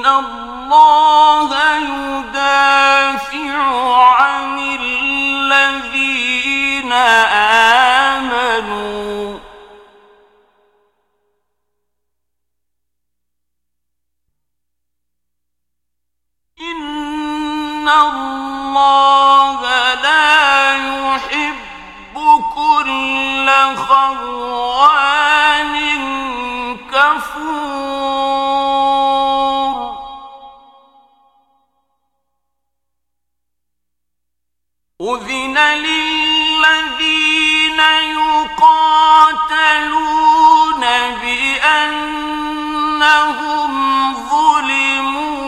الله يدافع عن الذين آمنوا إن الله لا يحب كل خوان كفور أذن للذين يقاتلون بأنهم ظلموا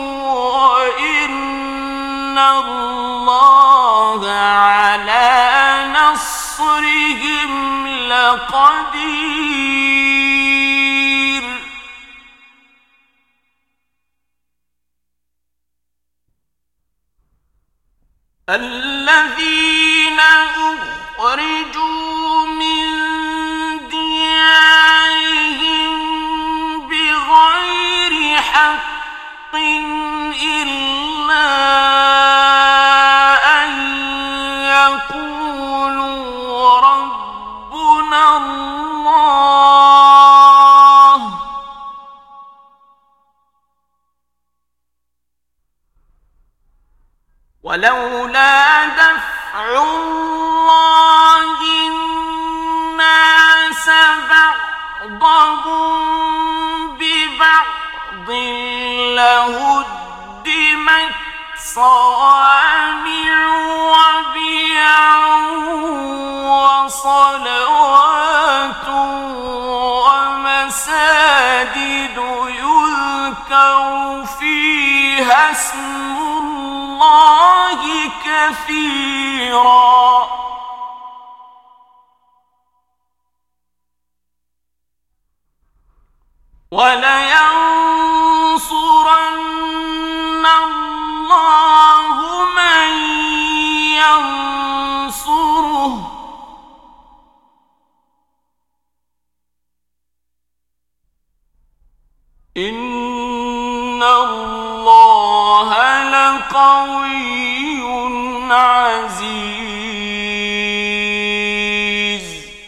وإن الله على نصرهم لقدير الذين أخرجوا من ديارهم بغير حق إلا أن يقولوا ربنا الله ولولا دفع الله الناس بعضهم ببعض لهدمت صوامع وبيع وصلوات ومساجد يذكر فيها اسم الله كثيرا ولينصرن الله من ينصره إن الله لقوي عزيز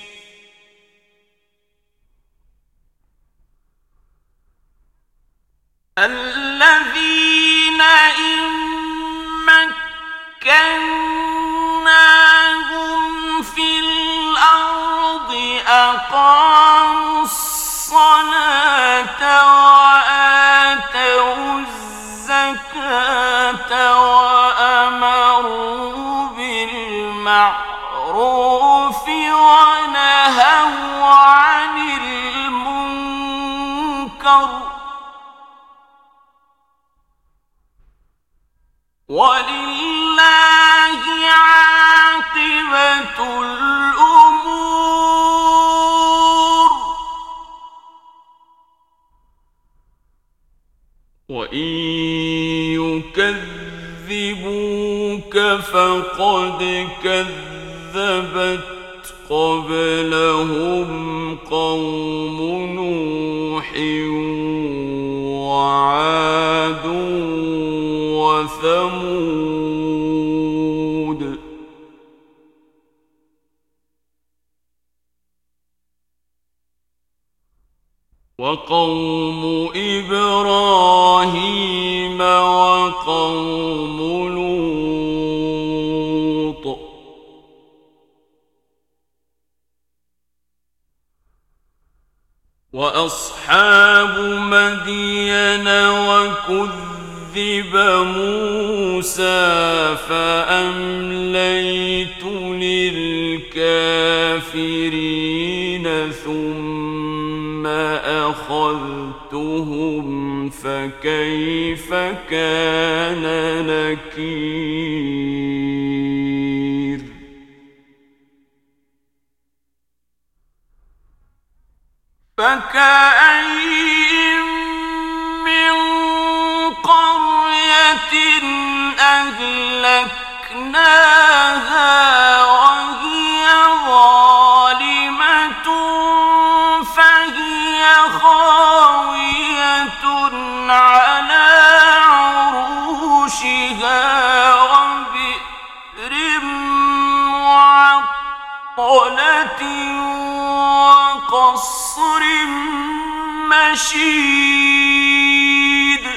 الذين إن مكناهم في الأرض أقاموا الصلاة وآتوا الزكاة وأمروا بالمعروف ونهوا عن المنكر ولله عاقبة الأمور وإن يكذبوك فقد كذبت قبلهم قوم نوح وعاد وثمود وقوم إبراهيم وقوم لوط وأصحاب مدين وكذب موسى فأمليت للكافرين ثم أخذتهم فكيف كان نكير فكأين من قرية أهلكناها وهي ظالمة فهي خاوية على رشيد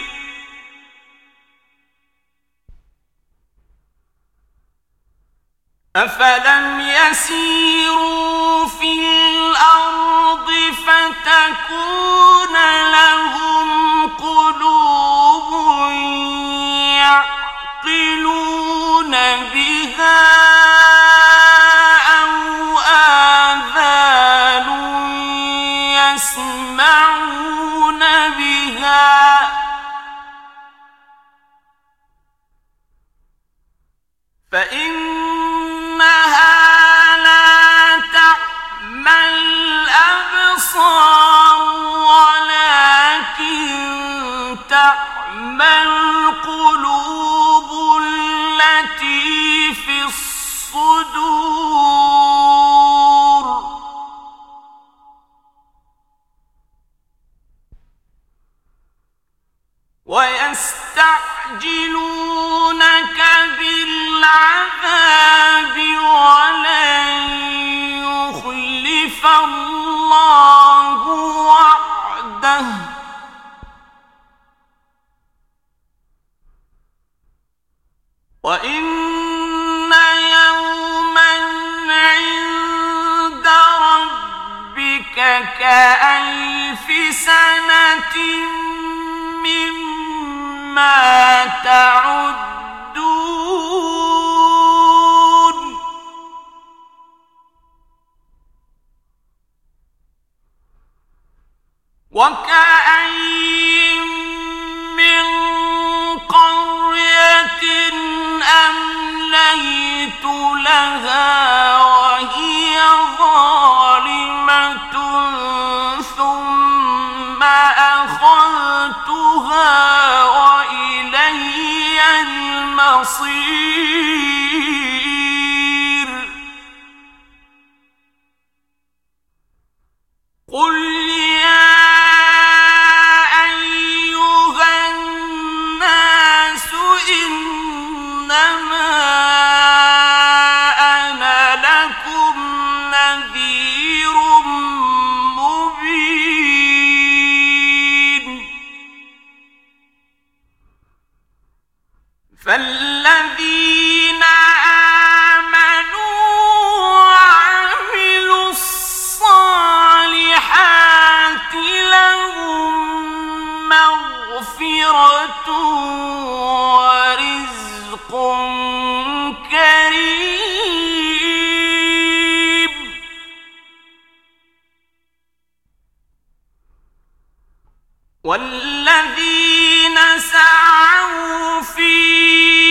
أفلم يسيروا في الأرض فتكون لهم قلوب يعقلون بها أو آذان يسمعون بها فإنها لا تعمى الأبصار ولكن تعمى القلوب التي في الصدور ويستعجلونك بالعذاب ولن يخلف الله وعده وإن يوما عند ربك كألف سنة مما تعدون وكأين من قرية أمليت لها وهي ظالمة ثم أخذتها وإلي المصير قل يا أيها الناس إنما أنا لكم نذير مبين فالذين آمنوا وعملوا الصالحات لهم مغفرة ورزق كريم والذين سعوا في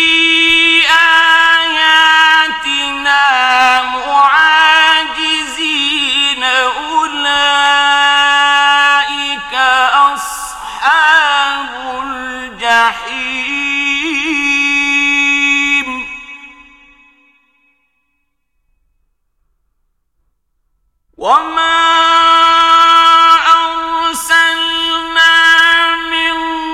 آياتنا معاجزين أولئك أصحاب الجحيم وما أرسلنا من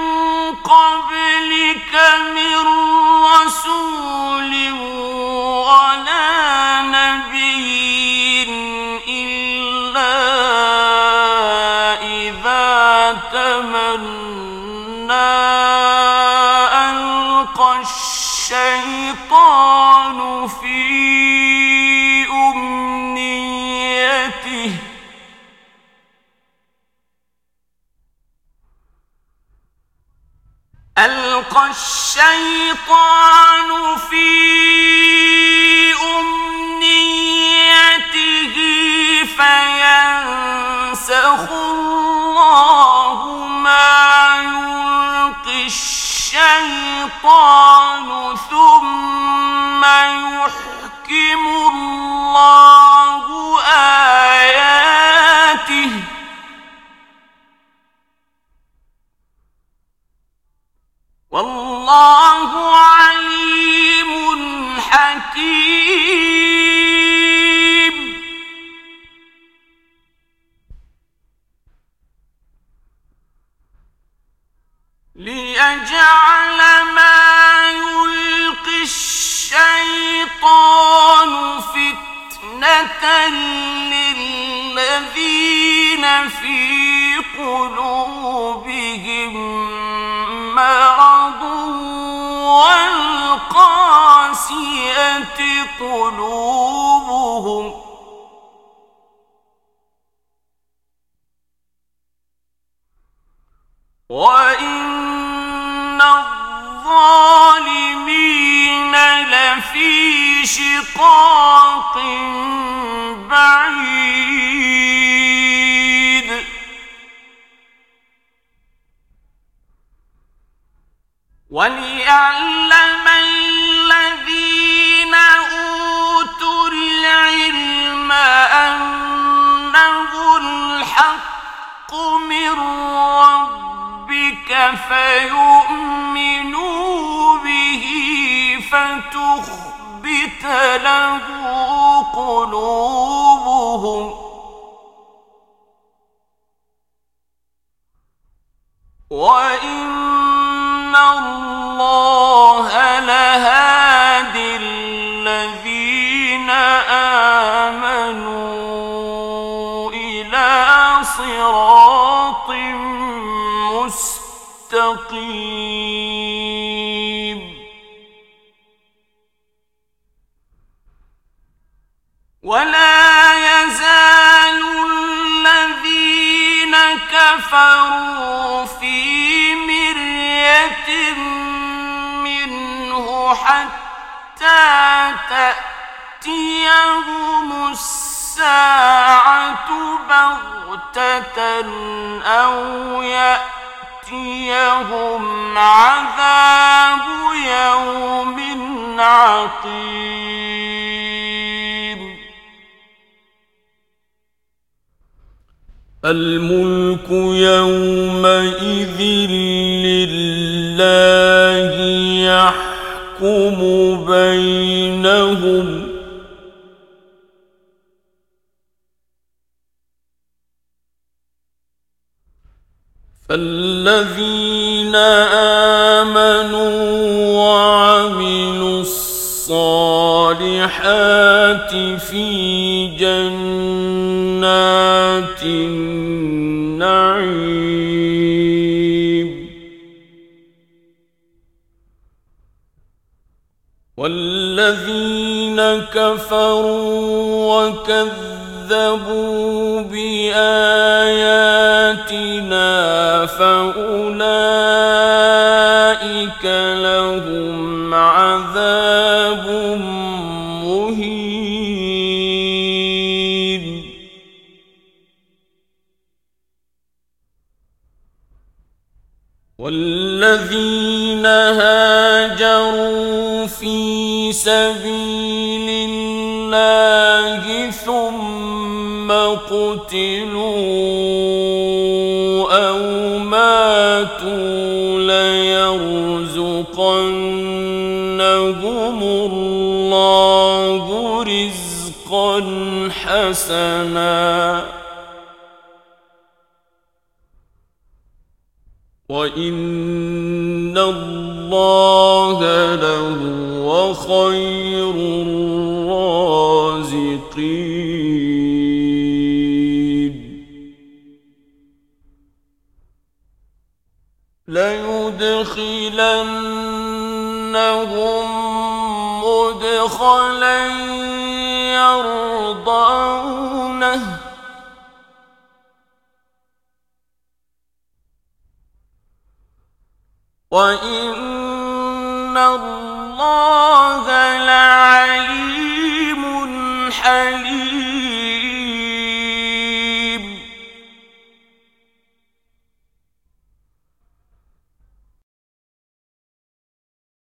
قبلك من رسول ولا نبي إلا إذا تمنى ألقى الشيطان في أمنيته ألقى الشيطان في أمنيته فينسخ الله ما يلقي الشيطان ثم يحكم الله آياته والله عليم حكيم ليجعل ما يلقي الشيطان فتنة للذين في قلوبهم قلوبهم مرض والقاسية قلوبهم وإن الظالمين لفي شقاق بعيد وليعلم الذين أوتوا العلم أنه الحق من ربك فيؤمنوا به فتخبت له قلوبهم وإن الله لهادي الذين آمنوا إلى صراط مستقيم ولا يزال الذين كفروا في مرية منه حتى تأتيهم الساعة بغتة أو يأتيهم عذاب يوم عقيم الملك يومئذ لله يحكم بينهم فالذين آمنوا وعملوا الصالحات في جنات النعيم والذين كفروا وكذبوا بآياتنا فأولئك لهم عذاب مهين والذين هاجروا في سبيل الله ثم قتلوا أو ماتوا ليرزقنهم الله رزقا حسنا وإن الله لهو خير الرازقين ليدخلنهم مدخلا يرضونه وإن الله لعليم حليم